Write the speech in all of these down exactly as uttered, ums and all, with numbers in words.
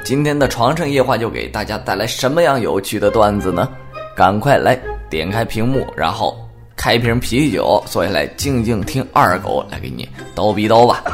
今天的床上夜话就给大家带来什么样有趣的段子呢？赶快来点开屏幕，然后开瓶啤酒，坐下来静静听二狗来给你叨逼叨吧。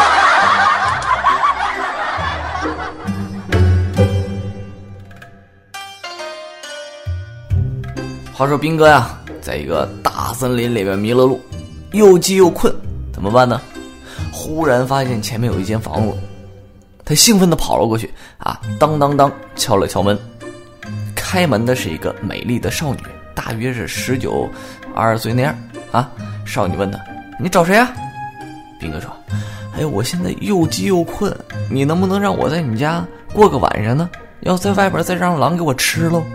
话说兵哥呀，在一个大森林里面迷了路，又饥又困，怎么办呢？忽然发现前面有一间房子，他兴奋地跑了过去啊，当当当敲了敲门。开门的是一个美丽的少女，大约是十九二十岁那样啊。少女问他：“你找谁啊？”兵哥说：“哎呦，我现在又饥又困，你能不能让我在你家过个晚上呢？要在外边再让狼给我吃喽。”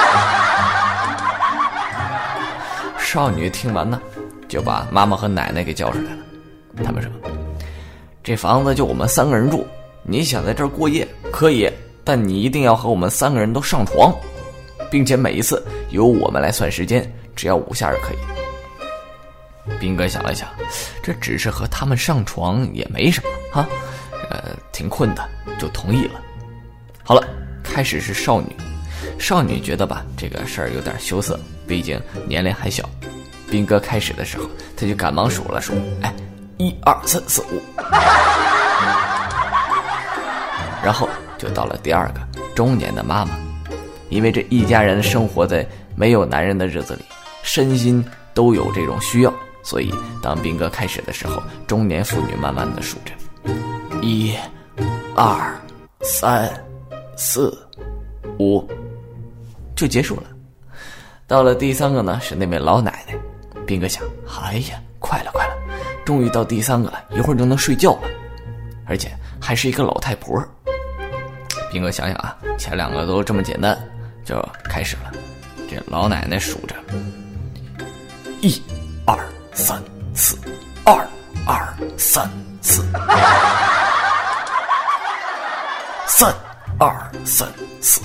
少女听完呢，就把妈妈和奶奶给叫出来了。他们说：“这房子就我们三个人住，你想在这儿过夜可以，但你一定要和我们三个人都上床，并且每一次由我们来算时间，只要五下就可以。”兵哥想了想，这只是和他们上床也没什么啊，呃，挺困的，就同意了。好了，开始是少女，少女觉得吧，这个事儿有点羞涩，毕竟年龄还小。兵哥开始的时候，他就赶忙数了数，哎，一二三四五，然后就到了第二个中年的妈妈，因为这一家人生活在没有男人的日子里，身心都有这种需要，所以当兵哥开始的时候，中年妇女慢慢的数着，一、二、三、四、五，就结束了。到了第三个呢，是那位老奶奶。兵哥想，哎呀，快了快了，终于到第三个了，一会儿就能睡觉了，而且还是一个老太婆。兵哥想想啊，前两个都这么简单，就开始了。这老奶奶数着，一、二、三、四，二、二、三、四，三、二、三、四，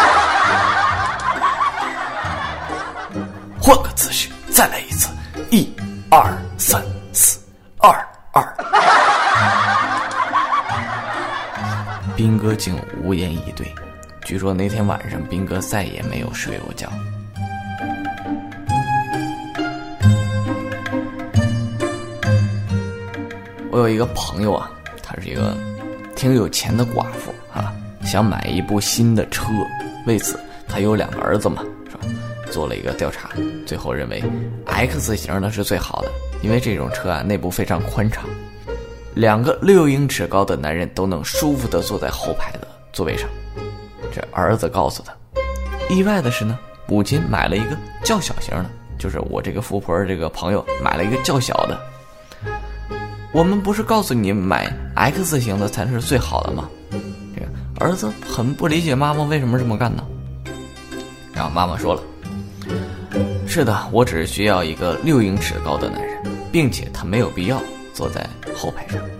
换个姿势，再来一次，一、二、三、四，二、二。兵哥竟无言以对。据说那天晚上，兵哥再也没有睡过觉。我有一个朋友啊，他是一个挺有钱的寡妇啊，想买一部新的车，为此他有两个儿子嘛，是吧？做了一个调查，最后认为 X 型的是最好的，因为这种车啊内部非常宽敞，两个六英尺高的男人都能舒服地坐在后排的座位上。这儿子告诉他，意外的是呢，母亲买了一个较小型的，就是我这个富婆这个朋友买了一个较小的。我们不是告诉你买 X 型的才是最好的吗？这个儿子很不理解妈妈为什么这么干呢？然后妈妈说了，是的，我只是需要一个六英尺高的男人，并且他没有必要坐在后排上。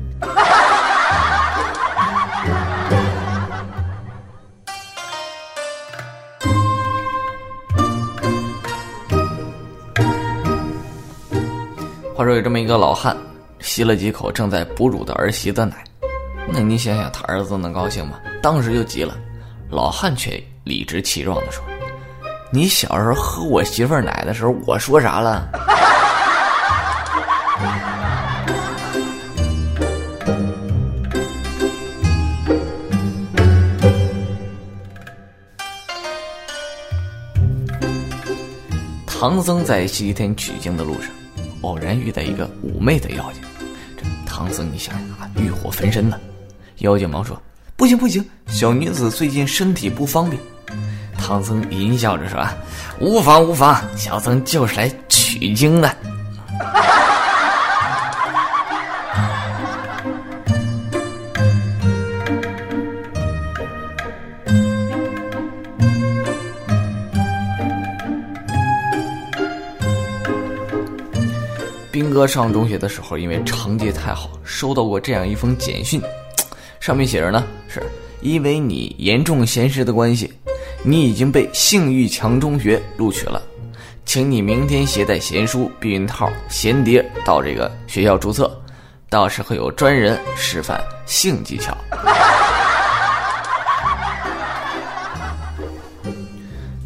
话说有这么一个老汉，吸了几口正在哺乳的儿媳的奶，那你想想他儿子能高兴吗？当时就急了。老汉却理直气壮地说，你小时候喝我媳妇儿奶的时候，我说啥了？唐僧在西天取经的路上，偶然遇到一个妩媚的妖精。这唐僧你想想啊，欲火焚身呢。妖精忙说，不行不行，小女子最近身体不方便。唐僧淫笑着说，无妨无妨，小僧就是来取经的。兵哥上中学的时候，因为成绩太好，收到过这样一封简讯，上面写着呢，是因为你严重闲事的关系，你已经被性欲强中学录取了，请你明天携带闲书、避孕套、闲碟到这个学校注册，到时候有专人示范性技巧。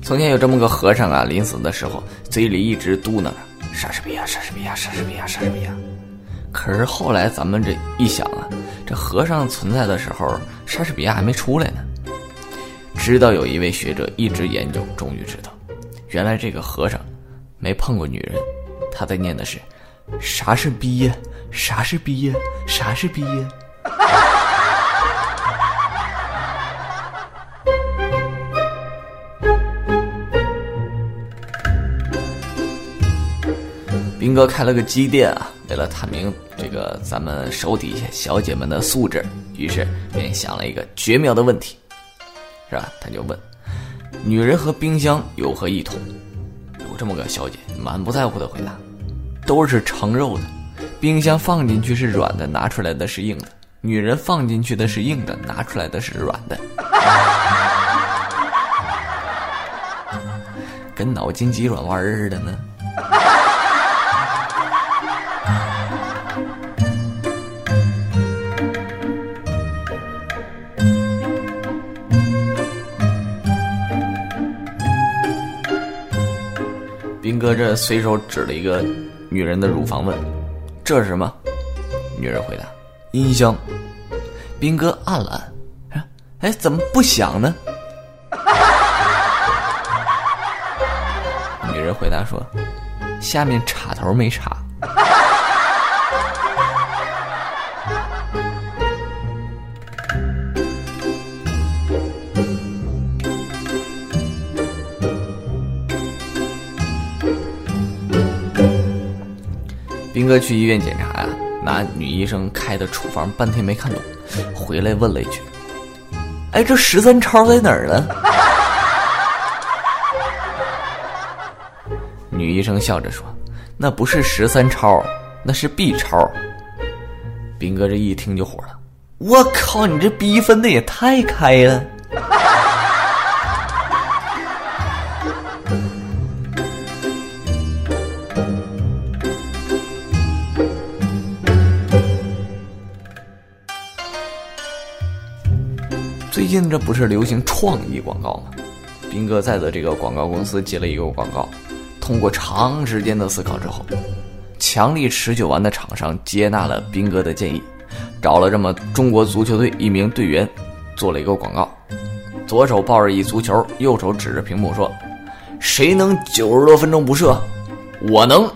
从前有这么个和尚啊，临死的时候嘴里一直嘟囔着莎士比亚莎士比亚莎士比亚莎士比亚。可是后来咱们这一想啊，这和尚存在的时候莎士比亚还没出来呢。直到有一位学者一直研究，终于知道原来这个和尚没碰过女人，他在念的是莎士比亚莎士比亚莎士比亚。兵哥开了个鸡店啊，为了探明这个咱们手底下小姐们的素质，于是便想了一个绝妙的问题，是吧？他就问：女人和冰箱有何异同？有这么个小姐满不在乎的回答：都是盛肉的，冰箱放进去是软的，拿出来的是硬的；女人放进去的是硬的，拿出来的是软的。跟脑筋急转弯似的呢。兵哥这随手指了一个女人的乳房问：这是什么？女人回答：音箱。兵哥按了按，哎，怎么不响呢？女人回答说：下面插头没插。兵哥去医院检查呀、啊，拿女医生开的处方半天没看懂，回来问了一句：哎，这十三超在哪儿呢？女医生笑着说：那不是十三超，那是 B 超。兵哥这一听就火了：我靠，你这逼分的也太开了。最近这不是流行创意广告吗？兵哥在的这个广告公司接了一个广告，通过长时间的思考之后，强力持久丸的厂商接纳了兵哥的建议，找了这么中国足球队一名队员做了一个广告，左手抱着一足球，右手指着屏幕说：谁能九十多分钟不射？我能。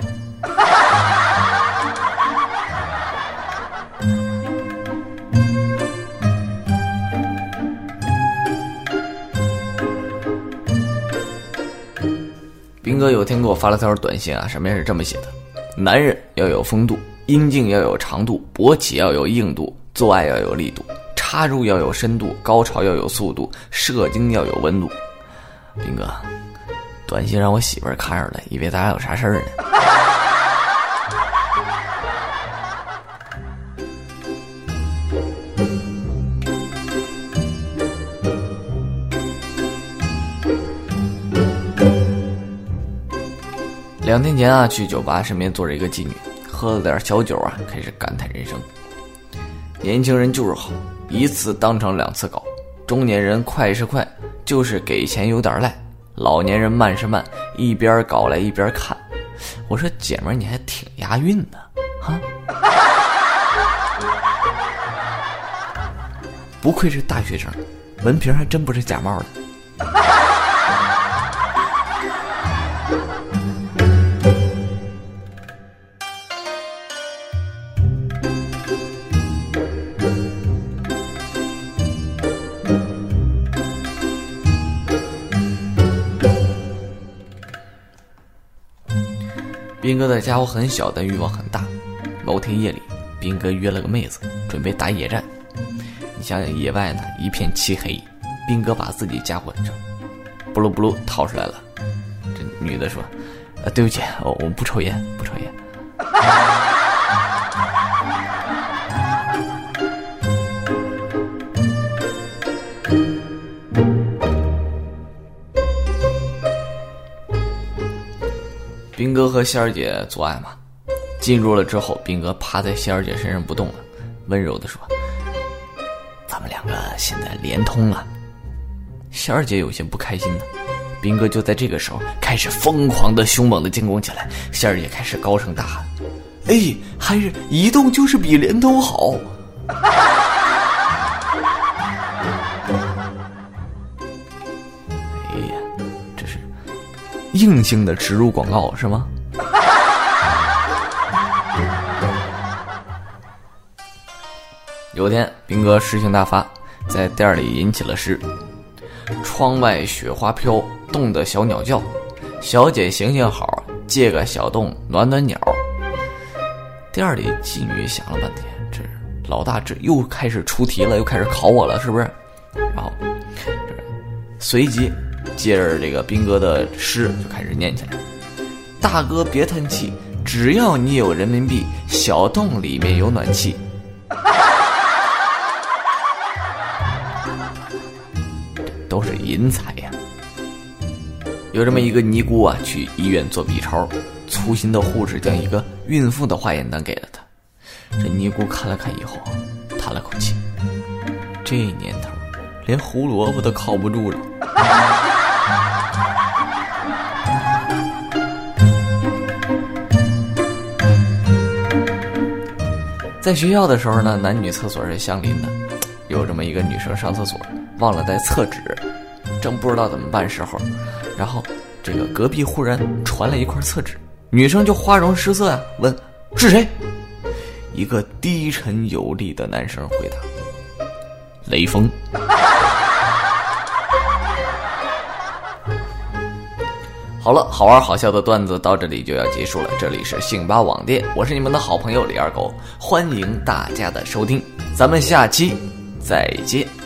兵哥有天给我发了条短信啊，上面是这么写的：男人要有风度，阴茎要有长度，勃起要有硬度，做爱要有力度，插入要有深度，高潮要有速度，射精要有温度。兵哥，短信让我媳妇儿看上了，以为咱俩有啥事儿呢。两天前啊，去酒吧，身边坐着一个妓女，喝了点小酒啊，开始感叹人生。年轻人就是好，一次当成两次搞；中年人快是快，就是给钱有点赖；老年人慢是慢，一边搞来一边看。我说姐们儿，你还挺押韵的哈！不愧是大学生，文凭还真不是假冒的。兵哥的家伙很小，但欲望很大。某天夜里，兵哥约了个妹子，准备打野战。你想想，野外呢一片漆黑，兵哥把自己家伙这布噜布噜掏出来了。这女的说：呃，对不起，我我不抽烟，不抽烟。兵哥和仙儿姐做爱嘛，进入了之后，兵哥趴在仙儿姐身上不动了，温柔地说：咱们两个现在连通了。仙儿姐有些不开心呢， 兵哥就在这个时候开始疯狂的凶猛的进攻起来，仙儿也开始高声大喊：哎，还是移动就是比联通好。哎呀，这是硬性的植入广告是吗？有天兵哥诗兴大发，在店里引起了诗：窗外雪花飘，冻得小鸟叫，小姐行行好，借个小洞暖暖鸟。店里妓女想了半天，这老大这又开始出题了，又开始考我了，是不是？然后随即接着这个兵哥的诗就开始念起来：大哥别叹气，只要你有人民币，小洞里面有暖气。都是银财呀！有这么一个尼姑啊，去医院做 B 超，粗心的护士将一个孕妇的化验单给了她。这尼姑看了看以后，叹了口气：这年头，连胡萝卜都靠不住了。在学校的时候呢，男女厕所是相邻的，有这么一个女生上厕所忘了带厕纸，正不知道怎么办时候，然后这个隔壁忽然传来一块厕纸，女生就花容失色啊，问是谁？一个低沉有力的男生回答：雷锋。好了，好玩好笑的段子到这里就要结束了。这里是杏巴网店，我是你们的好朋友李二狗，欢迎大家的收听，咱们下期再见。